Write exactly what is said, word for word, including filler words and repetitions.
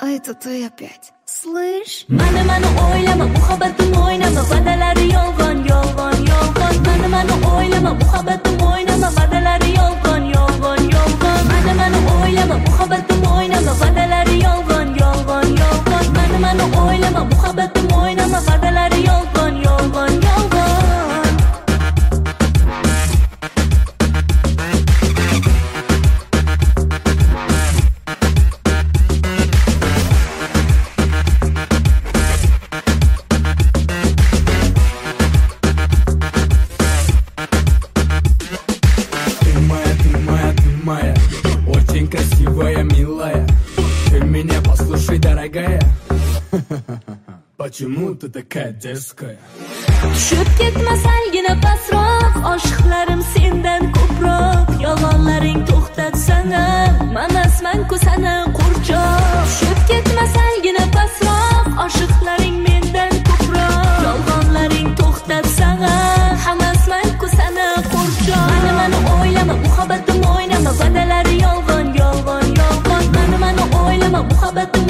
это ты опять. Слышь? Mani mani o'ylama, muhabbatim o'ynama, va'dalari yolg'on, yolg'on, yolg'on. Mani mani o'ylama, muhabbatim o'ynama, va'dalari yolg'on, yolg'on, yolg'on. Mani mani o'ylama, muhabbatim o'ynama, va'dalari yolg'on, yolg'on, yolg'on. Mani mani o'ylama, muhabbatim o'ynama, va'dalari yolg'on, yolg'on, yolg'on. Красивая, милая, ты меня послушай, дорогая. Почему ты такая дерзкая? Tushib ketmasalgina pasroq, oshiqlarim sendan ko'proq. Yolg'onlaring to'xtatsana, manasman-ku sana qo'rchoq. Tushib ketmasalgina pasroq, oshiqlaring mendan ko'proq. Yolg'onlaring to'xtatsana, hamasman-ku sana qo'rchoq. Mani mani o'ylama, muhabbatim o'ynama, va'dalari yolg'on, yolg'on, yolg'on. Mani mani o'ylama, muhabbatim